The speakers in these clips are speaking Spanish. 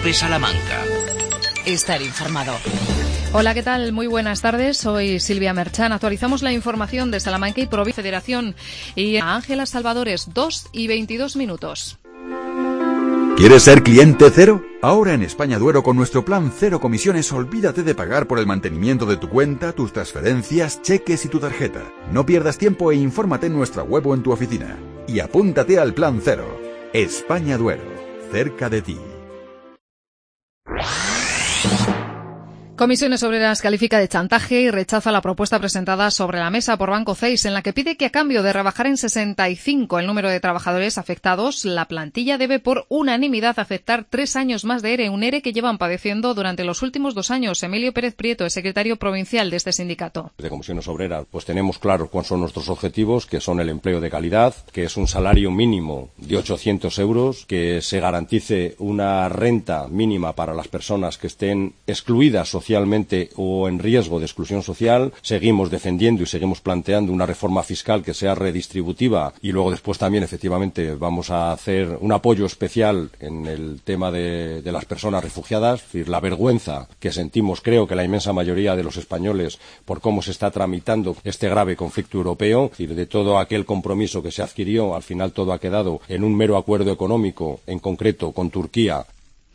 Cope Salamanca. Estar informado. Hola, ¿qué tal? Muy buenas tardes. Soy Silvia Merchán. Actualizamos la información de Salamanca y Provincia Federación. Y a Ángela Salvadores, 2:22. ¿Quieres ser cliente cero? Ahora en España Duero con nuestro plan Cero Comisiones olvídate de pagar por el mantenimiento de tu cuenta, tus transferencias, cheques y tu tarjeta. No pierdas tiempo e infórmate en nuestra web o en tu oficina. Y apúntate al plan Cero. España Duero, cerca de ti. Comisiones Obreras califica de chantaje y rechaza la propuesta presentada sobre la mesa por Banco CEIS, en la que pide que a cambio de rebajar en 65 el número de trabajadores afectados, la plantilla debe por unanimidad aceptar 3 años más de ERE, un ERE que llevan padeciendo durante los últimos 2 años. Emilio Pérez Prieto es secretario provincial de este sindicato. De Comisiones Obreras, pues tenemos claro cuáles son nuestros objetivos, que son el empleo de calidad, que es un salario mínimo de 800 euros, que se garantice una renta mínima para las personas que estén excluidas socialmente o en riesgo de exclusión social. Seguimos defendiendo y seguimos planteando una reforma fiscal que sea redistributiva, y luego después también efectivamente vamos a hacer un apoyo especial en el tema de las personas refugiadas. Es decir, la vergüenza que sentimos, creo que la inmensa mayoría de los españoles, por cómo se está tramitando este grave conflicto europeo. Es decir, de todo aquel compromiso que se adquirió, al final todo ha quedado en un mero acuerdo económico, en concreto con Turquía.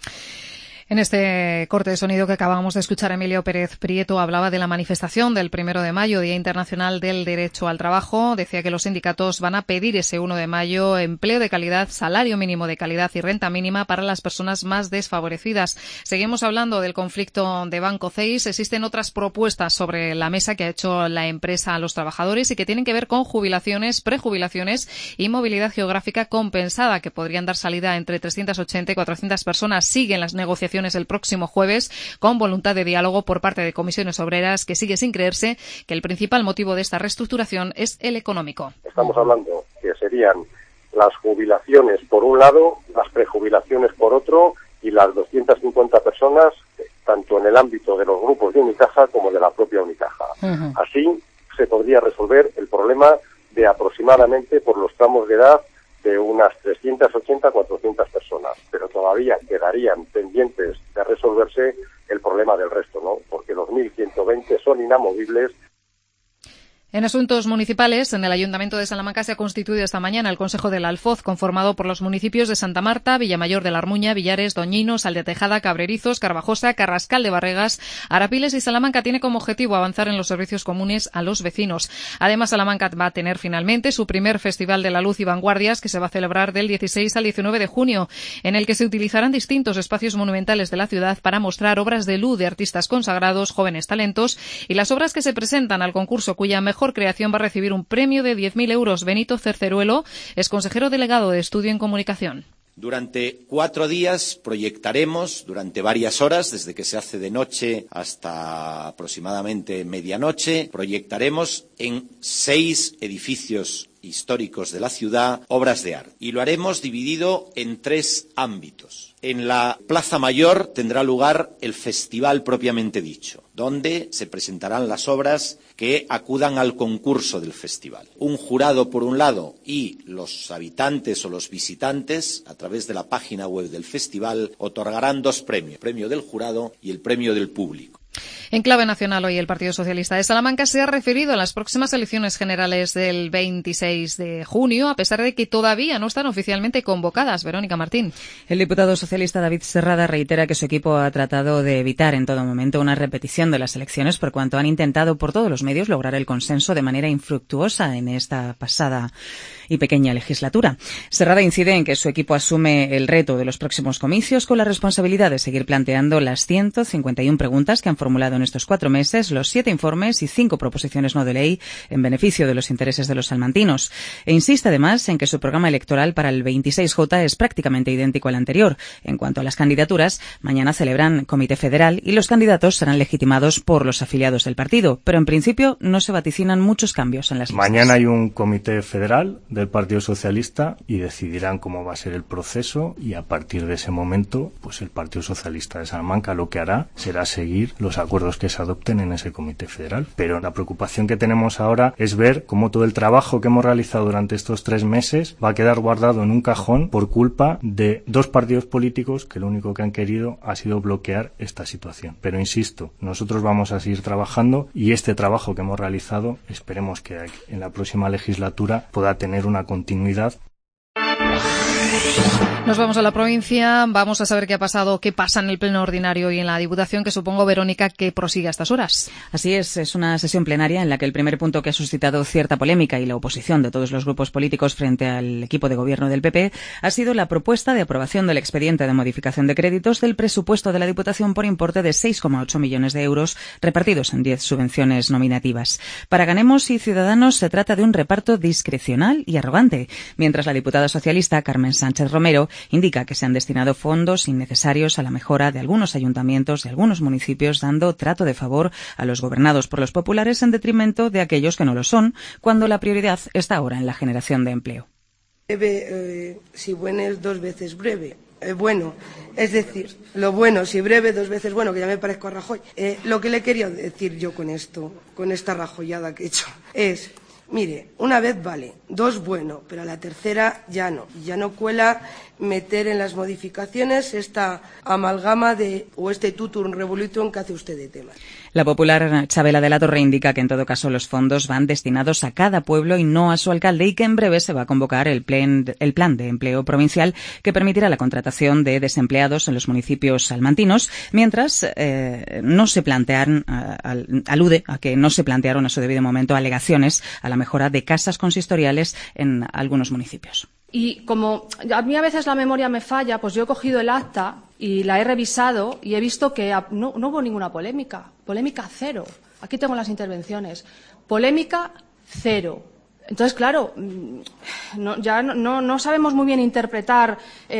En este corte de sonido que acabamos de escuchar, Emilio Pérez Prieto hablaba de la manifestación del 1 de mayo, Día Internacional del Derecho al Trabajo. Decía que los sindicatos van a pedir ese 1 de mayo empleo de calidad, salario mínimo de calidad y renta mínima para las personas más desfavorecidas. Seguimos hablando del conflicto de Banco CEIS. Existen otras propuestas sobre la mesa que ha hecho la empresa a los trabajadores y que tienen que ver con jubilaciones, prejubilaciones y movilidad geográfica compensada, que podrían dar salida a entre 380 y 400 personas. Siguen las negociaciones el próximo jueves, con voluntad de diálogo por parte de Comisiones Obreras, que sigue sin creerse que el principal motivo de esta reestructuración es el económico. Estamos hablando que serían las jubilaciones por un lado, las prejubilaciones por otro, y las 250 personas, tanto en el ámbito de los grupos de Unicaja como de la propia Unicaja. Así se podría resolver el problema de aproximadamente, por los tramos de edad, de unas 380 400 personas, pero todavía quedarían pendientes de resolverse el problema del resto, ¿no? Porque los 1.120 son inamovibles. En asuntos municipales, en el Ayuntamiento de Salamanca se ha constituido esta mañana el Consejo del Alfoz, conformado por los municipios de Santa Marta, Villamayor de la Armuña, Villares, Doñino, Saldatejada, Cabrerizos, Carvajosa, Carrascal de Barregas, Arapiles, y Salamanca tiene como objetivo avanzar en los servicios comunes a los vecinos. Además, Salamanca va a tener finalmente su primer Festival de la Luz y Vanguardias, que se va a celebrar del 16 al 19 de junio, en el que se utilizarán distintos espacios monumentales de la ciudad para mostrar obras de luz de artistas consagrados, jóvenes talentos, y las obras que se presentan al concurso, cuya mejor creación va a recibir un premio de 10.000 euros. Benito Cerceruelo es consejero delegado de Estudio en Comunicación. Durante 4 días proyectaremos, durante varias horas, desde que se hace de noche hasta aproximadamente medianoche, proyectaremos en 6 edificios históricos de la ciudad obras de arte. Y lo haremos dividido en 3 ámbitos. En la Plaza Mayor tendrá lugar el festival propiamente dicho, donde se presentarán las obras que acudan al concurso del festival. Un jurado por un lado y los habitantes o los visitantes, a través de la página web del festival, otorgarán 2 premios, el premio del jurado y el premio del público. En clave nacional, hoy el Partido Socialista de Salamanca se ha referido a las próximas elecciones generales del 26 de junio, a pesar de que todavía no están oficialmente convocadas. Verónica Martín. El diputado socialista David Serrada reitera que su equipo ha tratado de evitar en todo momento una repetición de las elecciones, por cuanto han intentado por todos los medios lograr el consenso de manera infructuosa en esta pasada y pequeña legislatura. Serrada incide en que su equipo asume el reto de los próximos comicios con la responsabilidad de seguir planteando las 151 preguntas que han formulado en estos 4 meses, los 7 informes y 5 proposiciones no de ley en beneficio de los intereses de los salmantinos. E insiste además en que su programa electoral para el 26J es prácticamente idéntico al anterior. En cuanto a las candidaturas, mañana celebran comité federal y los candidatos serán legitimados por los afiliados del partido, pero en principio no se vaticinan muchos cambios en las listas. Mañana hay un comité federal de del Partido Socialista y decidirán cómo va a ser el proceso, y a partir de ese momento, pues el Partido Socialista de Salamanca lo que hará será seguir los acuerdos que se adopten en ese comité federal. Pero la preocupación que tenemos ahora es ver cómo todo el trabajo que hemos realizado durante estos 3 meses va a quedar guardado en un cajón por culpa de 2 partidos políticos que lo único que han querido ha sido bloquear esta situación. Pero insisto, nosotros vamos a seguir trabajando, y este trabajo que hemos realizado esperemos que en la próxima legislatura pueda tener una continuidad. Nos vamos a la provincia, vamos a saber qué ha pasado, qué pasa en el pleno ordinario y en la Diputación, que supongo, Verónica, que prosigue a estas horas. Así es una sesión plenaria en la que el primer punto que ha suscitado cierta polémica y la oposición de todos los grupos políticos frente al equipo de gobierno del PP ha sido la propuesta de aprobación del expediente de modificación de créditos del presupuesto de la Diputación por importe de 6,8 millones de euros repartidos en 10 subvenciones nominativas. Para Ganemos y Ciudadanos se trata de un reparto discrecional y arrogante, mientras la diputada socialista Carmen Sánchez Romero indica que se han destinado fondos innecesarios a la mejora de algunos ayuntamientos y algunos municipios, dando trato de favor a los gobernados por los populares en detrimento de aquellos que no lo son, cuando la prioridad está ahora en la generación de empleo. Breve, si bueno es 2 veces breve. Bueno, es decir, lo bueno, si breve, 2 veces bueno, que ya me parezco a Rajoy. Lo que le quería decir yo con esto, con esta rajoyada que he hecho, es... Mire, una vez vale, 2 bueno, pero a la tercera ya no. Ya no cuela meter en las modificaciones esta amalgama o este tutum revolutum que hace usted de temas. La popular Chabela de la Torre indica que en todo caso los fondos van destinados a cada pueblo y no a su alcalde, y que en breve se va a convocar el plan de empleo provincial que permitirá la contratación de desempleados en los municipios salmantinos, mientras no se plantean, alude a que no se plantearon a su debido momento alegaciones a la mejora de casas consistoriales en algunos municipios. Y como a mí a veces la memoria me falla, pues yo he cogido el acta y la he revisado y he visto que no hubo ninguna polémica. Polémica cero. Aquí tengo las intervenciones. Polémica cero. Entonces, claro, ya no sabemos muy bien interpretar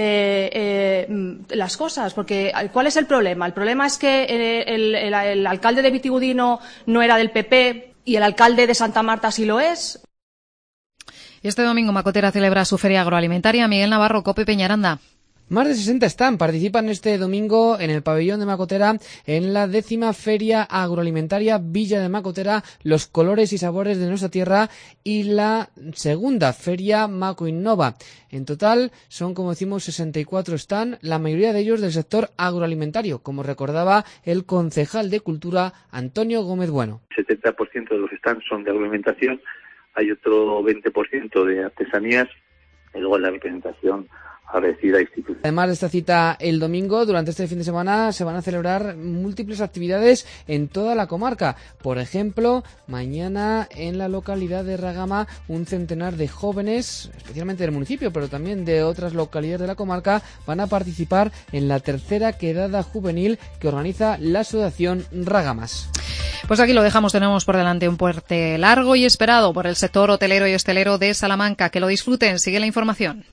las cosas, porque ¿cuál es el problema? El problema es que el alcalde de Vitigudino no era del PP y el alcalde de Santa Marta sí lo es. Este domingo Macotera celebra su feria agroalimentaria. Miguel Navarro, COPE Peñaranda. Más de 60 participan este domingo en el pabellón de Macotera en la 10ª Feria Agroalimentaria Villa de Macotera, los colores y sabores de nuestra tierra, y la segunda Feria Maco Innova. En total son, como decimos, 64 la mayoría de ellos del sector agroalimentario, como recordaba el concejal de Cultura, Antonio Gómez Bueno. El 70% de los stands son de agroalimentación, hay otro 20% de artesanías, y luego la representación agradecida institucional. Además de esta cita el domingo, durante este fin de semana se van a celebrar múltiples actividades en toda la comarca. Por ejemplo, mañana en la localidad de Ragama, un centenar de jóvenes, especialmente del municipio, pero también de otras localidades de la comarca, van a participar en la 3ª quedada juvenil que organiza la asociación Ragamas. Pues aquí lo dejamos, tenemos por delante un puente largo y esperado por el sector hotelero y hostelero de Salamanca. Que lo disfruten, sigue la información.